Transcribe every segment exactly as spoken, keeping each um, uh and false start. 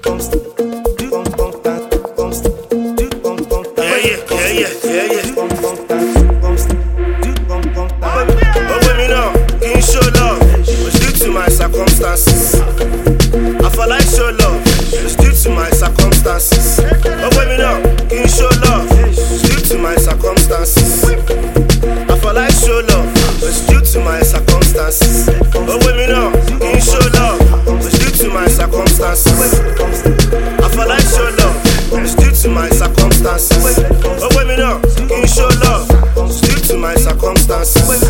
circumstances. I feel like show love, it's due to my circumstances. Oh, wait me now, can you show love? It's due to my circumstances. I feel like show love, it's due to my circumstances. Oh, wait me now, can you show love? It's due to my circumstances. I feel like show love, it's due to my circumstances. Oh, wait me now, can you show love? It's due to my circumstances.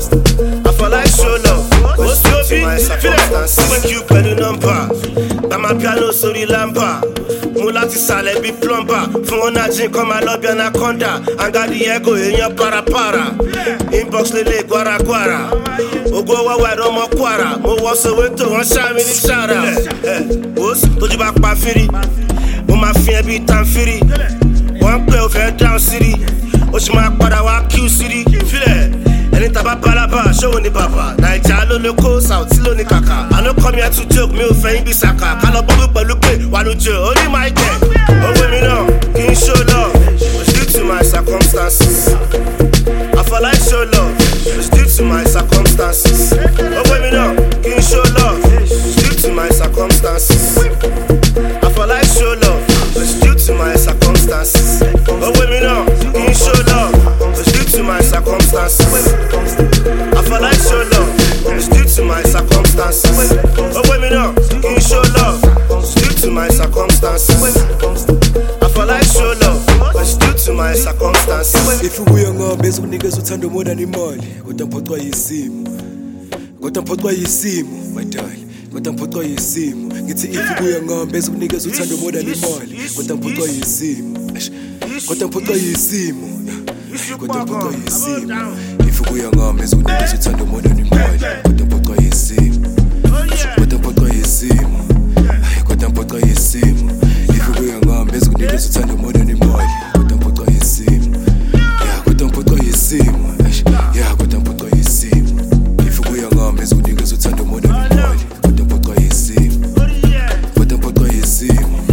I feel like show love. What's your my circumstances? Thank you, pẹ̀lú nọ́mbà. Bàmá piano sórí lámbà. Mo láti sàlẹ̀ bí plumber. Fún wọn náà jín kọ́ máa lọ bí anaconda. Angadi ego èèyàn parapara. Inbox lele guaraguara. Ogo wáwá ẹ̀rọ ọmọ kwara. Mo wọ́ Soweto wọ́n ṣá mi ní ṣára. Bós tójú bá pa fírí. Mo máa fi ẹbí tan fírí. Wọ́n pẹ́ ò fẹ́ down city. Ó sì máa padà wá Q city. Ẹni tàbá balaba, ṣòwò ní bàbá. Naija ló lóko, Sauti ló ní kàkà. I no come here to joke, mi ò fẹ́ yín bí sàkà. Ká lọ bọ́bí pẹ̀lú pé wà lójú orí máa jẹ. Owó mi náà kì í show love, it's due to my circumstances. I feel like show love, it's due to my circumstances. Owó mi náà kì í show love, it's due to my circumstances. I feel like show love, it's due to my circumstances. Owó mi náà kì í show love, it's due to my circumstances. I feel like show love, it's due to my circumstances. Oh, wait me now, can you show love? It's due to my circumstances. I feel like show love, it's due to my circumstances. If you young up, basic niggas who turn the more than the money. Got them put what you see. Got them put what you see, my darling. Got them put what you see. Get it if you young up, basic niggas who turn the more than the money. Got them put what you see. Got them put what you see. Got them put what you see. If you young up, basic niggas who turn the more than the money. Got them put what you see. Got them put what you see. Got them put what you see. If you young up, basic niggas who turn the more than the money. Got them put what you see. Yeah, got them put what you see. Yeah, got them put what you see. If you young up, basic niggas who turn the more than the money. Got them put what you see. Got them put what you see.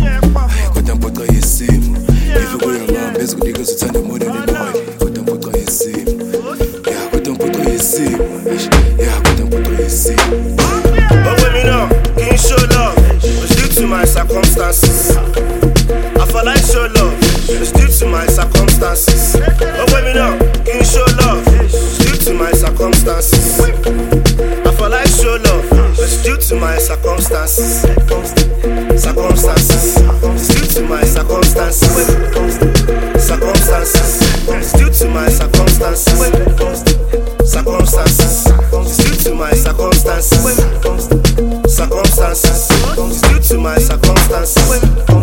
Got them put what you see. If you young up, basic niggas who turn the more than the money. Got them put what you see. Yeah, got them put what you see. Yeah, got them put what you see. But with me now, can you show love? It's due to my circumstances. I feel like show love, it's due to my circumstances. But with me now, can you show love? It's due to my circumstances. I feel like show love, it's due to my circumstances. Circumstances, it's due to my circumstances. Circumstances, it's due to my circumstances. Circumstances, it's due to my circumstances. Circumstances, it's due to my circumstances.